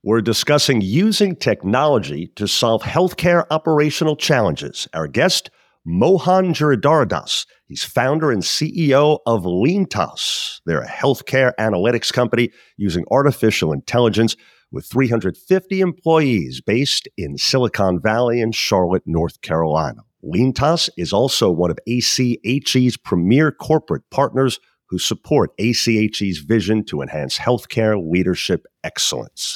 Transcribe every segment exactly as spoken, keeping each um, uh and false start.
We're discussing using technology to solve healthcare operational challenges. Our guest, Mohan Giridharadas. He's founder and C E O of LeanTaaS. They're a healthcare analytics company using artificial intelligence with three hundred fifty employees based in Silicon Valley and Charlotte, North Carolina. LeanTaaS is also one of A C H E's premier corporate partners who support A C H E's vision to enhance healthcare leadership excellence.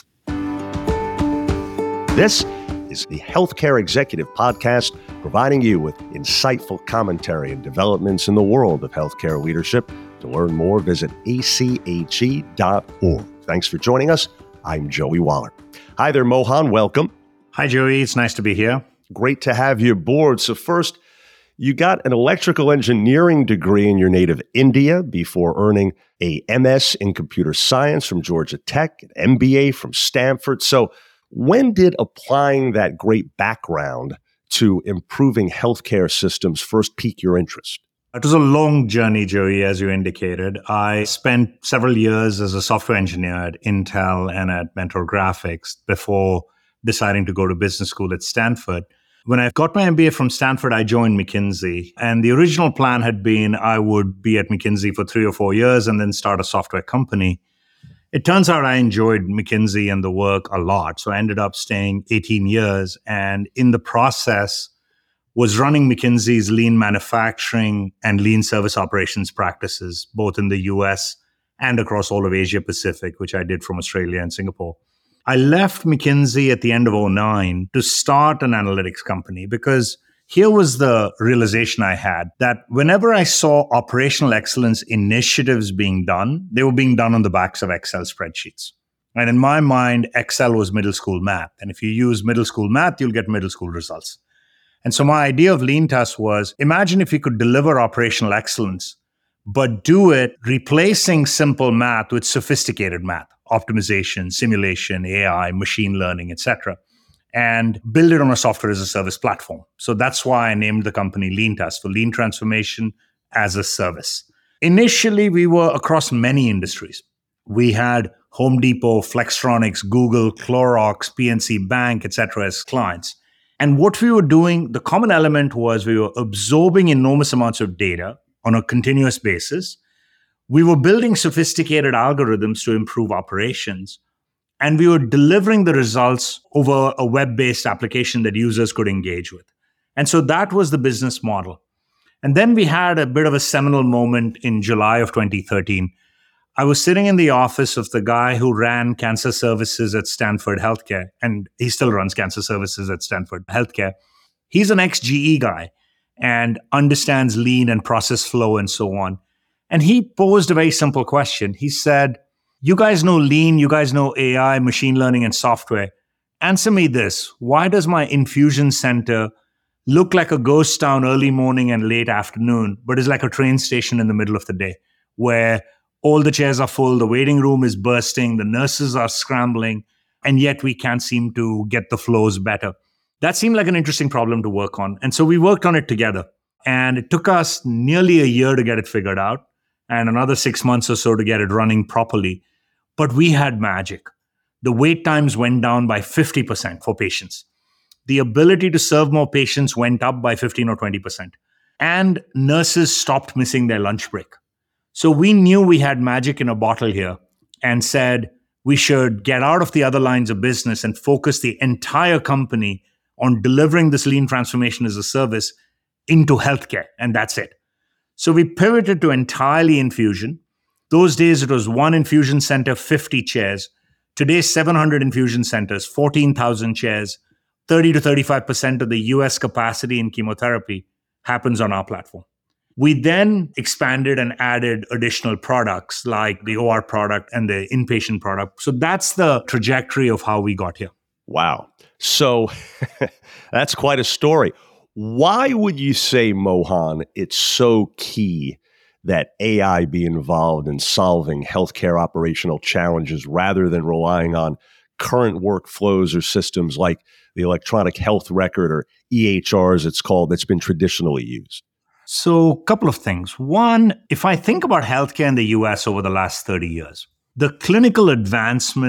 This is the Healthcare Executive Podcast, providing you with insightful commentary and developments in the world of healthcare leadership. To learn more, visit A C H E dot org. Thanks for joining us. I'm Joey Waller. Hi there, Mohan. Welcome. Hi, Joey. It's nice to be here. Great to have you aboard. So first, you got an electrical engineering degree in your native India before earning a M S in computer science from Georgia Tech, an M B A from Stanford. So when did applying that great background to improving healthcare systems first pique your interest? It was a long journey, Joey, as you indicated. I spent several years as a software engineer at Intel and at Mentor Graphics before deciding to go to business school at Stanford. When I got my M B A from Stanford, I joined McKinsey. And the original plan had been I would be at McKinsey for three or four years and then start a software company. It turns out I enjoyed McKinsey and the work a lot. So I ended up staying eighteen years. And in the process, was running McKinsey's lean manufacturing and lean service operations practices, both in the U S and across all of Asia Pacific, which I did from Australia and Singapore. I left McKinsey at the end of oh nine to start an analytics company because here was the realization I had that whenever I saw operational excellence initiatives being done, they were being done on the backs of Excel spreadsheets. And in my mind, Excel was middle school math. And if you use middle school math, you'll get middle school results. And so my idea of LeanTaaS was, imagine if you could deliver operational excellence, but do it replacing simple math with sophisticated math, optimization, simulation, A I, machine learning, et cetera, and build it on a software as a service platform. So that's why I named the company LeanTaaS, for lean transformation as a service. Initially, we were across many industries. We had Home Depot, Flextronics, Google, Clorox, P N C Bank, et cetera as clients. And what we were doing, the common element was we were absorbing enormous amounts of data on a continuous basis. We were building sophisticated algorithms to improve operations. And we were delivering the results over a web-based application that users could engage with. And so that was the business model. And then we had a bit of a seminal moment in July of twenty thirteen. I was sitting in the office of the guy who ran cancer services at Stanford Healthcare, and he still runs cancer services at Stanford Healthcare. He's an ex-G E guy and understands lean and process flow and so on. And he posed a very simple question. He said, you guys know lean, you guys know A I, machine learning, and software. Answer me this. Why does my infusion center look like a ghost town early morning and late afternoon, but is like a train station in the middle of the day, where all the chairs are full, the waiting room is bursting, the nurses are scrambling, and yet we can't seem to get the flows better? That seemed like an interesting problem to work on. And so we worked on it together. And it took us nearly a year to get it figured out and another six months or so to get it running properly. But we had magic. The wait times went down by fifty percent for patients. The ability to serve more patients went up by fifteen or twenty percent. And nurses stopped missing their lunch break. So we knew we had magic in a bottle here and said we should get out of the other lines of business and focus the entire company on delivering this lean transformation as a service into healthcare. And that's it. So we pivoted to entirely infusion. Those days, it was one infusion center, fifty chairs. Today, seven hundred infusion centers, fourteen thousand chairs, thirty to thirty-five percent of the U S capacity in chemotherapy happens on our platform. We then expanded and added additional products like the O R product and the inpatient product. So that's the trajectory of how we got here. Wow. So that's quite a story. Why would you say, Mohan, it's so key that A I be involved in solving healthcare operational challenges rather than relying on current workflows or systems like the electronic health record, or E H R as it's called, that's been traditionally used? So a couple of things. One, if I think about healthcare in the U S over the last thirty years, the clinical advancements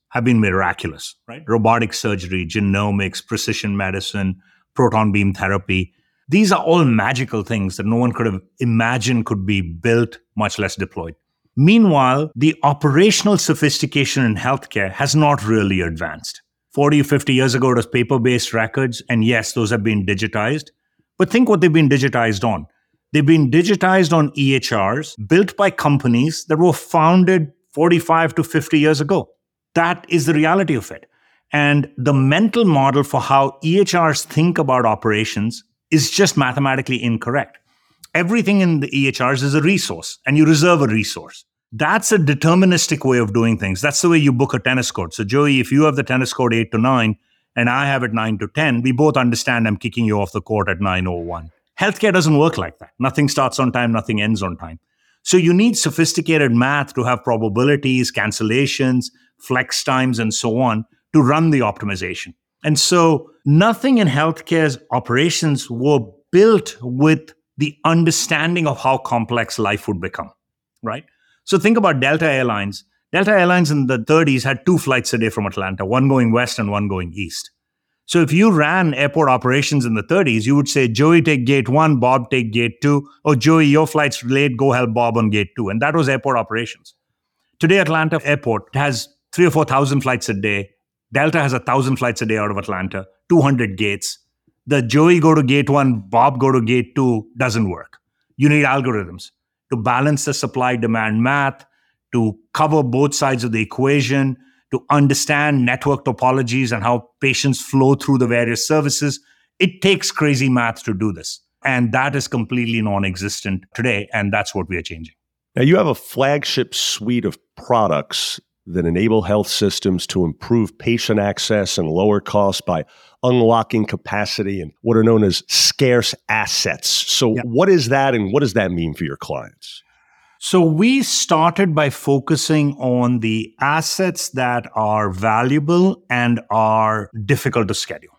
have been miraculous, right? Robotic surgery, genomics, precision medicine, proton beam therapy. These are all magical things that no one could have imagined could be built, much less deployed. Meanwhile, the operational sophistication in healthcare has not really advanced. forty, fifty years ago, it was paper-based records, and yes, those have been digitized. But think what they've been digitized on. They've been digitized on E H Rs built by companies that were founded forty-five to fifty years ago. That is the reality of it. And the mental model for how E H Rs think about operations is just mathematically incorrect. Everything in the E H Rs is a resource, and you reserve a resource. That's a deterministic way of doing things. That's the way you book a tennis court. So Joey, if you have the tennis court eight to nine, and I have it nine to ten, we both understand I'm kicking you off the court at nine oh one. Healthcare doesn't work like that. Nothing starts on time, nothing ends on time. So you need sophisticated math to have probabilities, cancellations, flex times, and so on to run the optimization. And so nothing in healthcare's operations were built with the understanding of how complex life would become, right? So think about Delta Airlines. Delta Airlines in the thirties had two flights a day from Atlanta, one going west and one going east. So if you ran airport operations in the thirties, you would say, Joey, take gate one, Bob, take gate two. Oh, Joey, your flight's late, go help Bob on gate two. And that was airport operations. Today, Atlanta Airport has three or four thousand flights a day. Delta has a thousand flights a day out of Atlanta, two hundred gates. The Joey go to gate one, Bob go to gate two doesn't work. You need algorithms to balance the supply-demand math, to cover both sides of the equation, to understand network topologies and how patients flow through the various services. It takes crazy math to do this. And that is completely non-existent today. And that's what we are changing. Now, you have a flagship suite of products that enable health systems to improve patient access and lower costs by unlocking capacity and what are known as scarce assets. So yeah. What is that, and what does that mean for your clients? So we started by focusing on the assets that are valuable and are difficult to schedule.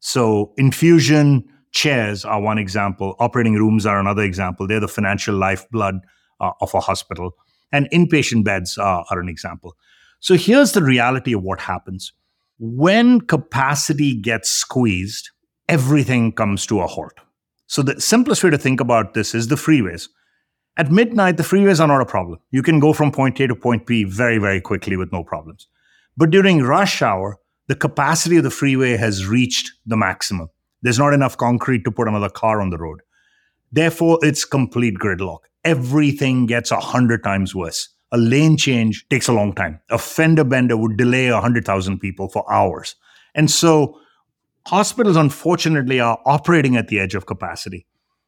So infusion chairs are one example. Operating rooms are another example. They're the financial lifeblood uh, of a hospital. And inpatient beds uh, are an example. So here's the reality of what happens. When capacity gets squeezed, everything comes to a halt. So the simplest way to think about this is the freeways. At midnight, the freeways are not a problem. You can go from point A to point B very, very quickly with no problems. But during rush hour, the capacity of the freeway has reached the maximum. There's not enough concrete to put another car on the road. Therefore, it's complete gridlock. Everything gets a hundred times worse. A lane change takes a long time. A fender bender would delay one hundred thousand people for hours. And so hospitals, unfortunately, are operating at the edge of capacity.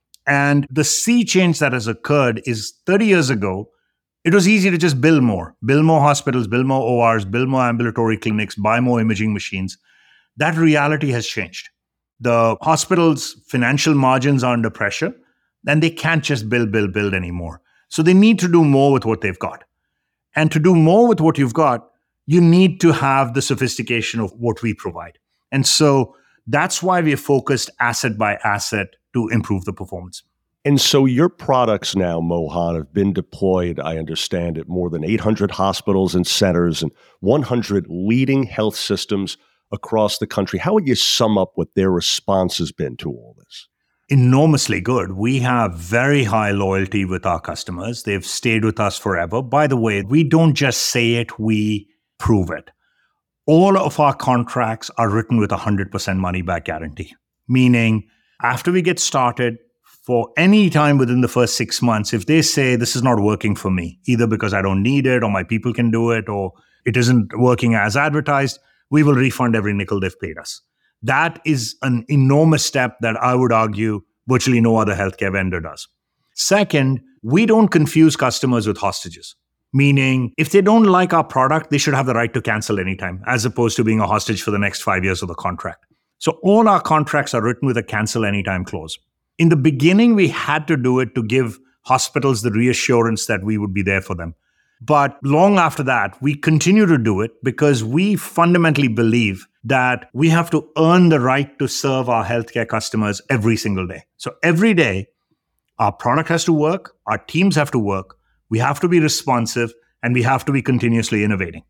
And the sea change that has occurred is thirty years ago, it was easy to just build more. Build more hospitals, build more O Rs, build more ambulatory clinics, buy more imaging machines. That reality has changed. The hospitals' financial margins are under pressure, and they can't just build, build, build anymore. So they need to do more with what they've got. And to do more with what you've got, you need to have the sophistication of what we provide. And so that's why we are focused asset by asset to improve the performance. And so your products now, Mohan, have been deployed, I understand, at more than eight hundred hospitals and centers and one hundred leading health systems across the country. How would you sum up what their response has been to all this? Enormously good. We have very high loyalty with our customers. They've stayed with us forever. By the way, we don't just say it, we prove it. All of our contracts are written with a one hundred percent money back guarantee, meaning after we get started, for any time within the first six months, if they say this is not working for me, either because I don't need it or my people can do it or it isn't working as advertised, we will refund every nickel they've paid us. That is an enormous step that I would argue virtually no other healthcare vendor does. Second, we don't confuse customers with hostages, meaning if they don't like our product, they should have the right to cancel anytime, as opposed to being a hostage for the next five years of the contract. So all our contracts are written with a cancel anytime clause. In the beginning, we had to do it to give hospitals the reassurance that we would be there for them. But long after that, we continue to do it because we fundamentally believe that we have to earn the right to serve our healthcare customers every single day. So every day, our product has to work, our teams have to work, we have to be responsive, and we have to be continuously innovating.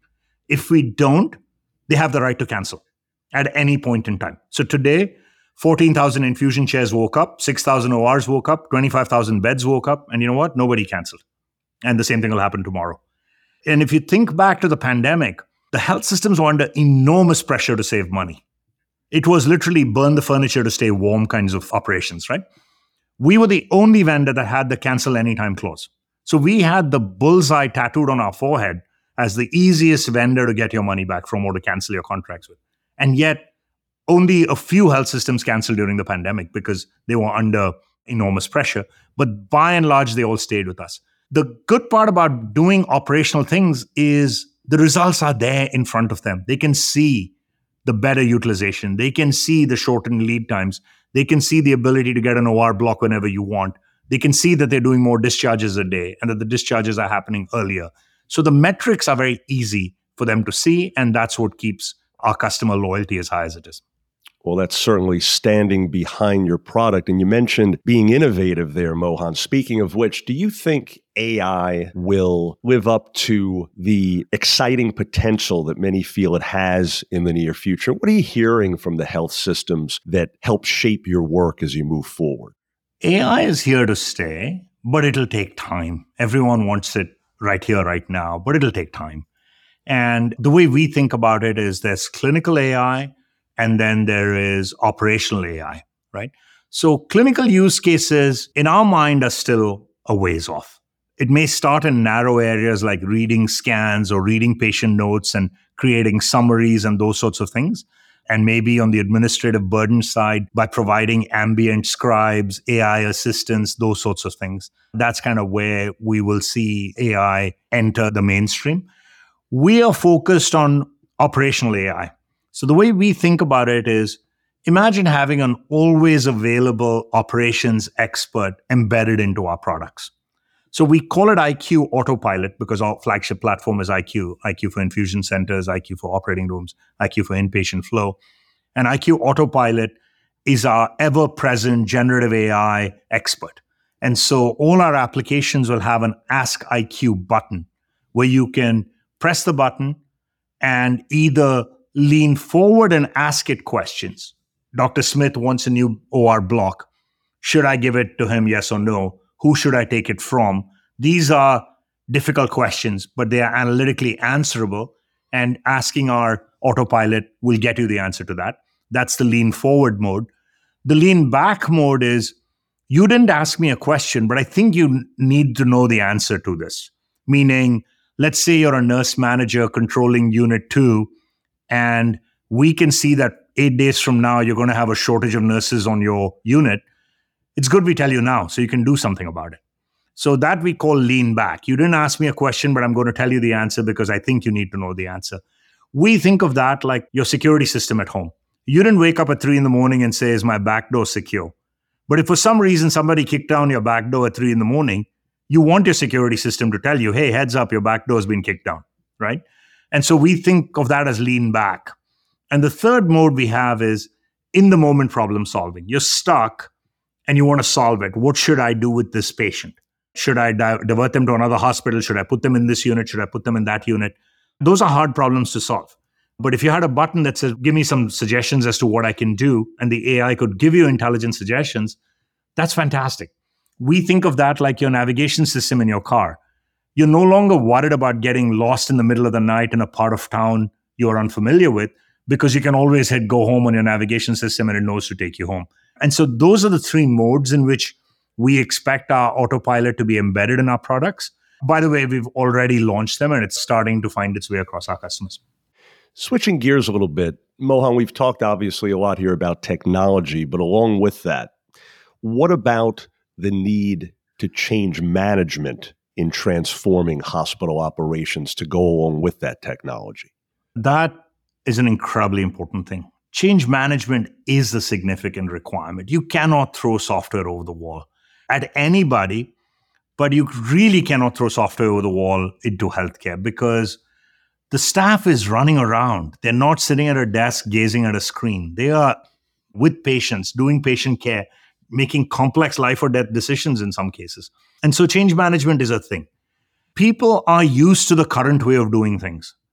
If we don't, they have the right to cancel at any point in time. So today, fourteen thousand infusion chairs woke up, six thousand O Rs woke up, twenty-five thousand beds woke up, and you know what? Nobody canceled. And the same thing will happen tomorrow. And if you think back to the pandemic, the health systems were under enormous pressure to save money. It was literally burn the furniture to stay warm kinds of operations, right? We were the only vendor that had the cancel anytime clause. So we had the bullseye tattooed on our forehead as the easiest vendor to get your money back from or to cancel your contracts with. And yet, only a few health systems canceled during the pandemic because they were under enormous pressure. But by and large, they all stayed with us. The good part about doing operational things is the results are there in front of them. They can see the better utilization. They can see the shortened lead times. They can see the ability to get an O R block whenever you want. They can see that they're doing more discharges a day and that the discharges are happening earlier. So the metrics are very easy for them to see, and that's what keeps our customer loyalty as high as it is. Well, that's certainly standing behind your product. And you mentioned being innovative there, Mohan. Speaking of which, do you think A I will live up to the exciting potential that many feel it has in the near future? What are you hearing from the health systems that help shape your work as you move forward? A I is here to stay, but it'll take time. Everyone wants it right here, right now, but it'll take time. And the way we think about it is there's clinical A I, and then there is operational A I, right? So clinical use cases in our mind are still a ways off. It may start in narrow areas like reading scans or reading patient notes and creating summaries and those sorts of things. And maybe on the administrative burden side by providing ambient scribes, A I assistants, those sorts of things. That's kind of where we will see A I enter the mainstream. We are focused on operational A I. So the way we think about it is, imagine having an always available operations expert embedded into our products. So we call it I Q Autopilot because our flagship platform is I Q. I Q for infusion centers, I Q for operating rooms, I Q for inpatient flow. And I Q Autopilot is our ever-present generative A I expert. And so all our applications will have an Ask I Q button where you can press the button and either lean forward and ask it questions. Doctor Smith wants a new O R block. Should I give it to him, yes or no? Who should I take it from? These are difficult questions, but they are analytically answerable, and asking our autopilot will get you the answer to that. That's the lean forward mode. The lean back mode is, you didn't ask me a question, but I think you need to know the answer to this. Meaning, let's say you're a nurse manager controlling unit two, and we can see that eight days from now, you're going to have a shortage of nurses on your unit. It's good we tell you now so you can do something about it. So that we call lean back. You didn't ask me a question, but I'm going to tell you the answer because I think you need to know the answer. We think of that like your security system at home. You didn't wake up at three in the morning and say, is my back door secure? But if for some reason somebody kicked down your back door at three in the morning, you want your security system to tell you, hey, heads up, your back door has been kicked down, right? And so we think of that as lean back. And the third mode we have is in the moment problem solving. You're stuck and you want to solve it. What should I do with this patient? Should I di- divert them to another hospital? Should I put them in this unit? Should I put them in that unit? Those are hard problems to solve. But if you had a button that says, give me some suggestions as to what I can do, and the A I could give you intelligent suggestions, that's fantastic. We think of that like your navigation system in your car. You're no longer worried about getting lost in the middle of the night in a part of town you're unfamiliar with, because you can always hit go home on your navigation system and it knows to take you home. And so those are the three modes in which we expect our autopilot to be embedded in our products. By the way, we've already launched them and it's starting to find its way across our customers. Switching gears a little bit, Mohan, we've talked obviously a lot here about technology, but along with that, what about the need to change management in transforming hospital operations to go along with that technology? That is an incredibly important thing. Change management is a significant requirement. You cannot throw software over the wall at anybody, but you really cannot throw software over the wall into healthcare because the staff is running around. They're not sitting at a desk gazing at a screen. They are with patients, doing patient care, making complex life or death decisions in some cases. And so change management is a thing. People are used to the current way of doing things.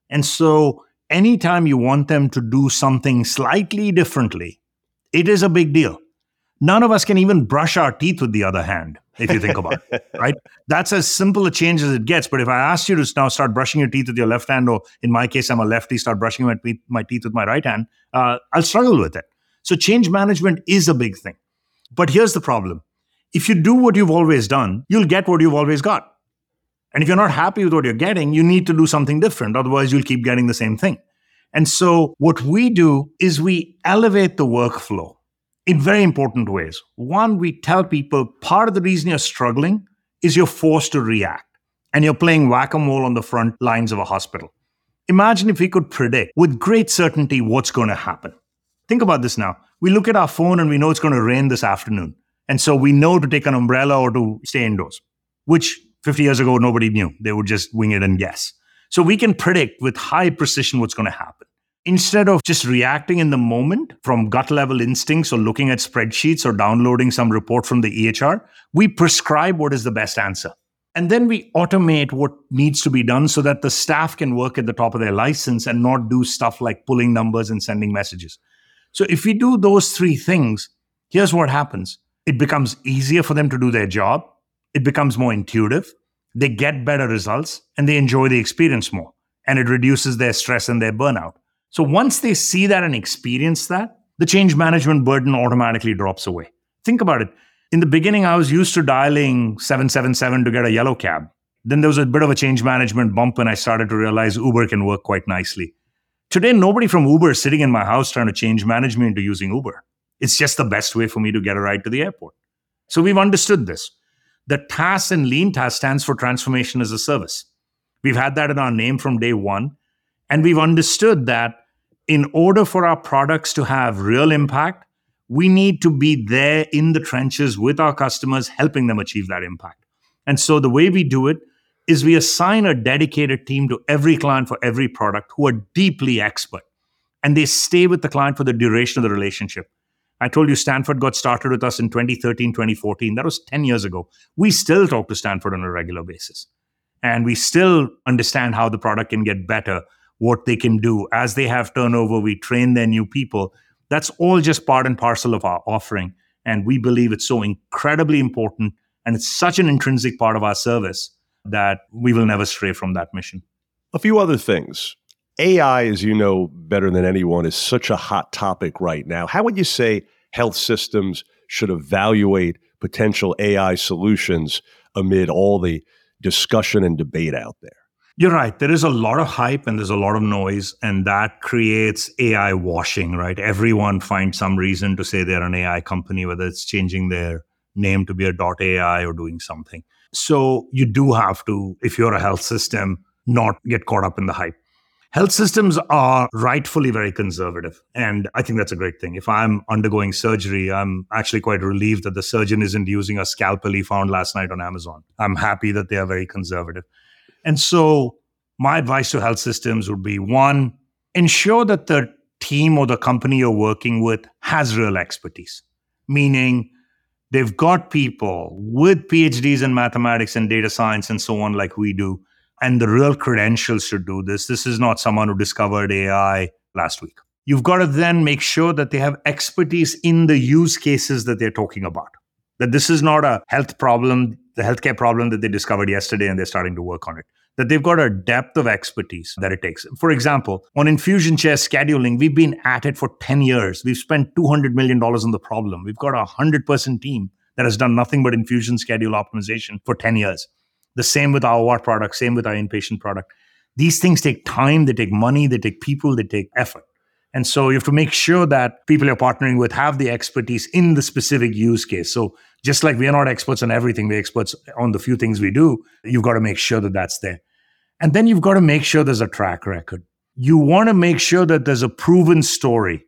And so anytime you want them to do something slightly differently, it is a big deal. None of us can even brush our teeth with the other hand, if you think about it, right? That's as simple a change as it gets. But if I ask you to now start brushing your teeth with your left hand, or in my case, I'm a lefty, start brushing my, my teeth with my right hand, uh, I'll struggle with it. So change management is a big thing. But here's the problem. If you do what you've always done, you'll get what you've always got. And if you're not happy with what you're getting, you need to do something different. Otherwise, you'll keep getting the same thing. And so what we do is we elevate the workflow in very important ways. One, we tell people part of the reason you're struggling is you're forced to react and you're playing whack-a-mole on the front lines of a hospital. Imagine if we could predict with great certainty what's going to happen. Think about this now. We look at our phone and we know it's going to rain this afternoon. And so we know to take an umbrella or to stay indoors, which fifty years ago, nobody knew. They would just wing it and guess. So we can predict with high precision what's going to happen. Instead of just reacting in the moment from gut level instincts or looking at spreadsheets or downloading some report from the E H R, we prescribe what is the best answer. And then we automate what needs to be done so that the staff can work at the top of their license and not do stuff like pulling numbers and sending messages. So if we do those three things, here's what happens. It becomes easier for them to do their job. It becomes more intuitive. They get better results and they enjoy the experience more. And it reduces their stress and their burnout. So once they see that and experience that, the change management burden automatically drops away. Think about it. In the beginning, I was used to dialing seven seven seven to get a yellow cab. Then there was a bit of a change management bump when I started to realize Uber can work quite nicely. Today, nobody from Uber is sitting in my house trying to change manage me into using Uber. It's just the best way for me to get a ride to the airport. So we've understood this. The TaaS in Lean TaaS stands for Transformation as a Service. We've had that in our name from day one. And we've understood that in order for our products to have real impact, we need to be there in the trenches with our customers, helping them achieve that impact. And so the way we do it is we assign a dedicated team to every client for every product who are deeply expert. And they stay with the client for the duration of the relationship. I told you Stanford got started with us in twenty thirteen, twenty fourteen. That was ten years ago. We still talk to Stanford on a regular basis. And we still understand how the product can get better, what they can do. As they have turnover, we train their new people. That's all just part and parcel of our offering. And we believe it's so incredibly important. And it's such an intrinsic part of our service that we will never stray from that mission. A few other things. A I, as you know better than anyone, is such a hot topic right now. How would you say health systems should evaluate potential A I solutions amid all the discussion and debate out there? You're right. There is a lot of hype and there's a lot of noise, and that creates A I washing, right? Everyone finds some reason to say they're an A I company, whether it's changing their name to be a .ai or doing something. So you do have to, if you're a health system, not get caught up in the hype. Health systems are rightfully very conservative, and I think that's a great thing. If I'm undergoing surgery, I'm actually quite relieved that the surgeon isn't using a scalpel he found last night on Amazon. I'm happy that they are very conservative. And so my advice to health systems would be, one, ensure that the team or the company you're working with has real expertise, meaning they've got people with P H Ds in mathematics and data science and so on like we do, and the real credentials to do this. This is not someone who discovered A I last week. You've got to then make sure that they have expertise in the use cases that they're talking about. That this is not a health problem, the healthcare problem that they discovered yesterday and they're starting to work on it. That they've got a depth of expertise that it takes. For example, on infusion chair scheduling, we've been at it for ten years. We've spent two hundred million dollars on the problem. We've got a one hundred person team that has done nothing but infusion schedule optimization for ten years. The same with our O R product, same with our inpatient product. These things take time, they take money, they take people, they take effort. And so you have to make sure that people you're partnering with have the expertise in the specific use case. So just like we are not experts on everything, we're experts on the few things we do, you've got to make sure that that's there. And then you've got to make sure there's a track record. You want to make sure that there's a proven story,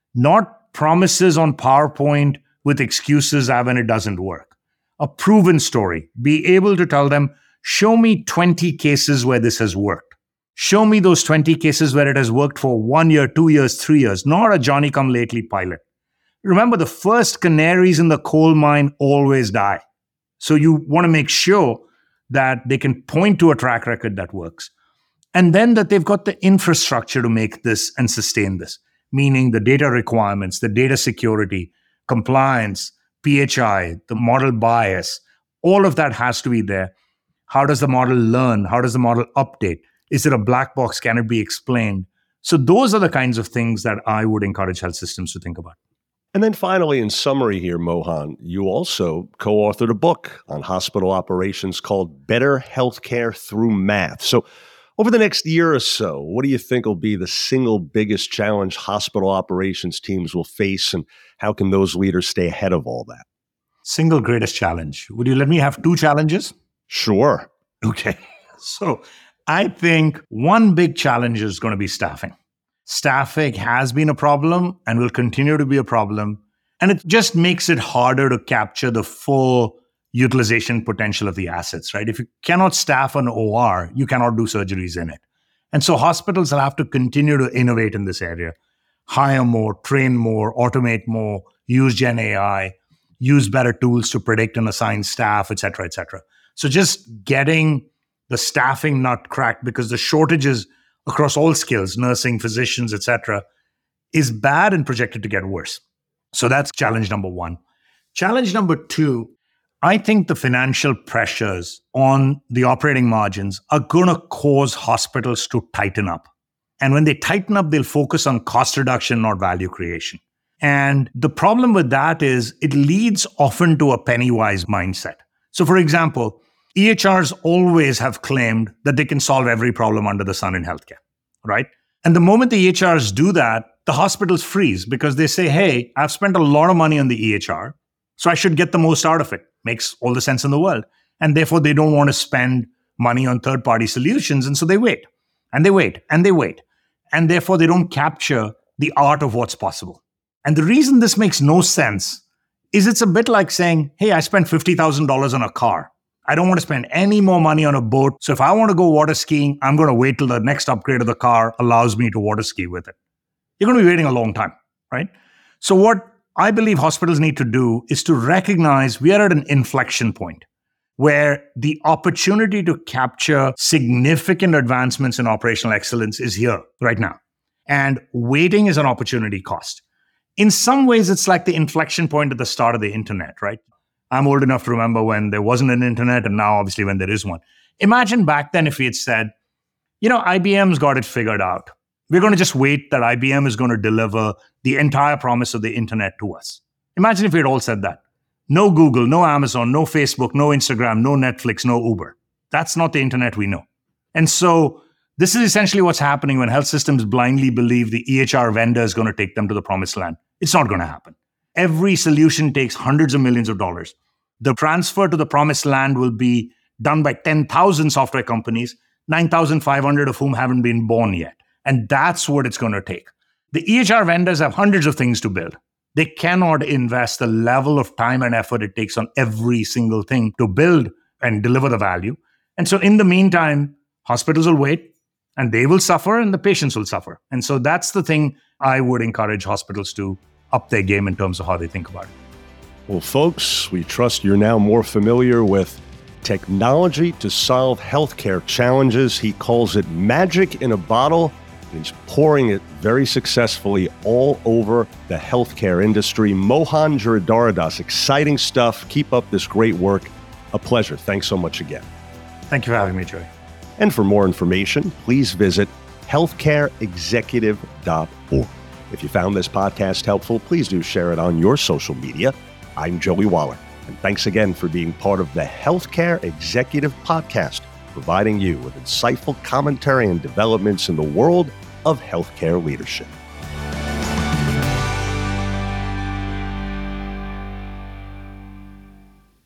not promises on PowerPoint with excuses when it doesn't work. A proven story. Be able to tell them, show me twenty cases where this has worked. Show me those twenty cases where it has worked for one year, two years, three years, not a Johnny-come-lately pilot. Remember, the first canaries in the coal mine always die. So you want to make sure that they can point to a track record that works. And then that they've got the infrastructure to make this and sustain this, meaning the data requirements, the data security, compliance, P H I, the model bias, all of that has to be there. How does the model learn? How does the model update? Is it a black box? Can it be explained? So those are the kinds of things that I would encourage health systems to think about. And then finally, in summary here, Mohan, you also co-authored a book on hospital operations called Better Healthcare Through Math. So over the next year or so, what do you think will be the single biggest challenge hospital operations teams will face, and how can those leaders stay ahead of all that? Single greatest challenge. Would you let me have two challenges? Sure. Okay. So I think one big challenge is going to be staffing. Staffing has been a problem and will continue to be a problem. And it just makes it harder to capture the full utilization potential of the assets, right? If you cannot staff an O R, you cannot do surgeries in it. And so hospitals will have to continue to innovate in this area, hire more, train more, automate more, use Gen A I, use better tools to predict and assign staff, et cetera, et cetera. So just getting the staffing nut cracked, because the shortages across all skills, nursing, physicians, et cetera, is bad and projected to get worse. So that's challenge number one. Challenge number two, I think the financial pressures on the operating margins are going to cause hospitals to tighten up. And when they tighten up, they'll focus on cost reduction, not value creation. And the problem with that is it leads often to a penny-wise mindset. So for example, E H Rs always have claimed that they can solve every problem under the sun in healthcare, right? And the moment the E H Rs do that, the hospitals freeze because they say, hey, I've spent a lot of money on the E H R, so I should get the most out of it. Makes all the sense in the world. And therefore, they don't want to spend money on third-party solutions. And so they wait, and they wait, and they wait. And therefore, they don't capture the art of what's possible. And the reason this makes no sense is it's a bit like saying, hey, I spent fifty thousand dollars on a car. I don't want to spend any more money on a boat. So if I want to go water skiing, I'm going to wait till the next upgrade of the car allows me to water ski with it. You're going to be waiting a long time, right? So what I believe hospitals need to do is to recognize we are at an inflection point where the opportunity to capture significant advancements in operational excellence is here right now. And waiting is an opportunity cost. In some ways, it's like the inflection point at the start of the internet, right? I'm old enough to remember when there wasn't an internet, and now obviously when there is one. Imagine back then if we had said, you know, I B M's got it figured out. We're going to just wait that I B M is going to deliver the entire promise of the internet to us. Imagine if we had all said that. No Google, no Amazon, no Facebook, no Instagram, no Netflix, no Uber. That's not the internet we know. And so this is essentially what's happening when health systems blindly believe the E H R vendor is going to take them to the promised land. It's not going to happen. Every solution takes hundreds of millions of dollars. The transfer to the promised land will be done by ten thousand software companies, nine thousand five hundred of whom haven't been born yet. And that's what it's going to take. The E H R vendors have hundreds of things to build. They cannot invest the level of time and effort it takes on every single thing to build and deliver the value. And so in the meantime, hospitals will wait and they will suffer and the patients will suffer. And so that's the thing I would encourage hospitals to up their game in terms of how they think about it. Well, folks, we trust you're now more familiar with technology to solve healthcare challenges. He calls it magic in a bottle. He's pouring it very successfully all over the healthcare industry. Mohan Giridharadas, exciting stuff. Keep up this great work. A pleasure. Thanks so much again. Thank you for having me, Joey. And for more information, please visit healthcare executive dot org. If you found this podcast helpful, please do share it on your social media. I'm Joey Waller, and thanks again for being part of the Healthcare Executive Podcast, providing you with insightful commentary and developments in the world of healthcare leadership.